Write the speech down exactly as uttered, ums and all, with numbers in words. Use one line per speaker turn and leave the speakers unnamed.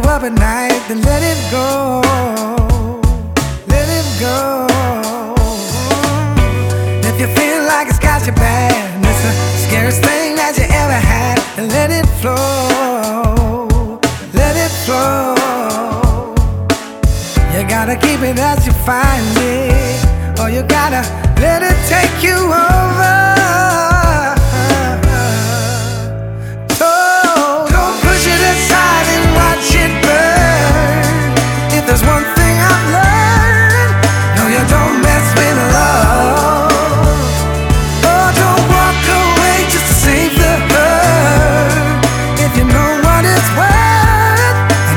up at night, then let it go. Let it go. If you feel like it's got you bad, and it's the scariest thing that you ever had, then let it flow. Let it flow. You gotta keep it as you find it, or you gotta let it take you home.